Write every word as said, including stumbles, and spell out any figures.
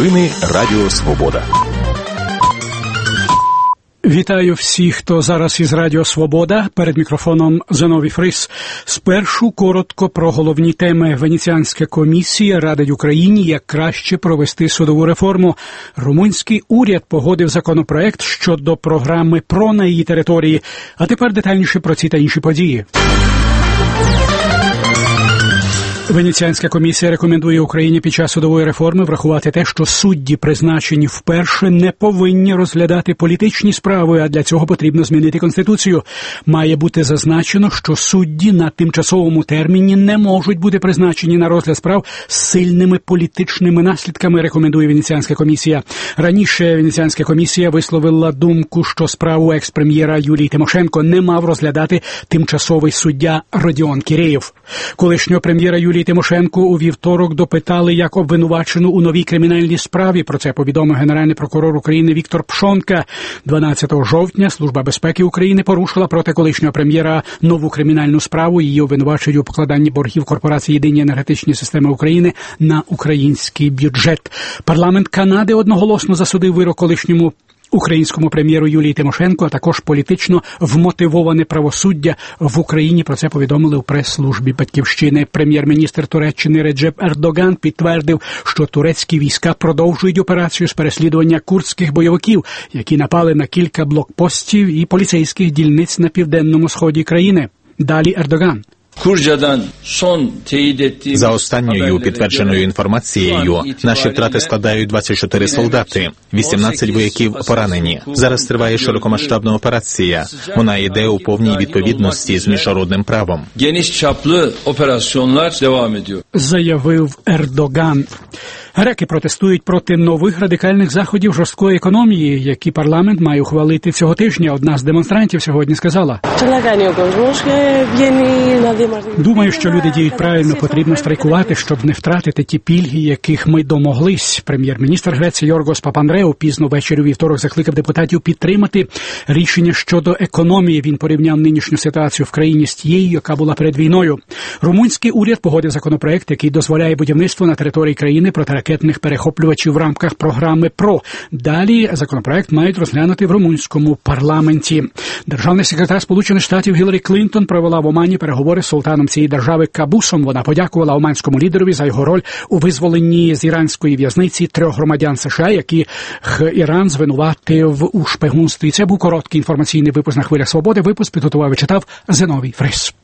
Новини Радіо Свобода. Вітаю всіх, хто зараз із Радіо Свобода. Перед мікрофоном Зиновій Фрис. Спершу коротко про головні теми. Венеціанська комісія радить Україні, як краще провести судову реформу. Румунський уряд погодив законопроект щодо програми ПРО на її території. А тепер детальніше про ці та інші події. Венеціанська комісія рекомендує Україні під час судової реформи врахувати те, що судді, призначені вперше, не повинні розглядати політичні справи, а для цього потрібно змінити Конституцію. Має бути зазначено, що судді на тимчасовому терміні не можуть бути призначені на розгляд справ з сильними політичними наслідками, рекомендує Венеціанська комісія. Раніше Венеціанська комісія висловила думку, що справу екс-прем'єра Юлії Тимошенко не мав розглядати тимчасовий суддя Родіон Кірєєв. Колишнього прем'єра Юлії Тимошенко у вівторок допитали як обвинувачену у новій кримінальній справі. Про це повідомив Генеральний прокурор України Віктор Пшонка. дванадцятого жовтня Служба безпеки України порушила проти колишнього прем'єра нову кримінальну справу. Її обвинувачують у покладанні боргів корпорації «Єдині енергетичні системи України» на український бюджет. Парламент Канади одноголосно засудив вирок колишньому українському прем'єру Юлії Тимошенко, а також політично вмотивоване правосуддя в Україні. Про це повідомили у прес-службі Батьківщини. Прем'єр-міністр Туреччини Реджеп Ердоган підтвердив, що турецькі війська продовжують операцію з переслідування курдських бойовиків, які напали на кілька блокпостів і поліцейських дільниць на південному сході країни. Далі Ердоган. За останньою підтвердженою інформацією, наші втрати складають двадцять чотири солдати, вісімнадцять вояків поранені. Зараз триває широкомасштабна операція. Вона йде у повній відповідності з міжнародним правом. Заявив Ердоган. Греки протестують проти нових радикальних заходів жорсткої економії, які парламент має ухвалити цього тижня. Одна з демонстрантів сьогодні сказала: «Думаю, що люди діють правильно, потрібно страйкувати, щоб не втратити ті пільги, яких ми домоглись». Прем'єр-міністр Греції Йоргос Папандреу пізно ввечері у вівторок закликав депутатів підтримати рішення щодо економії. Він порівняв нинішню ситуацію в країні з тією, яка була перед війною. Румунський уряд погодив законопроект, який дозволяє будівництво на території країни протиракетних перехоплювачів в рамках програми ПРО. Далі законопроект мають розглянути в румунському парламенті. Державний секретар Сполучених Штатів Гіларі Клінтон провела в Омані переговори з султаном цієї держави Кабусом. Вона подякувала оманському лідерові за його роль у визволенні з іранської в'язниці трьох громадян США, яких Іран звинуватив у шпигунстві. Це був короткий інформаційний випуск на Хвилях Свободи. Випуск підготував і читав Зиновій Фрис.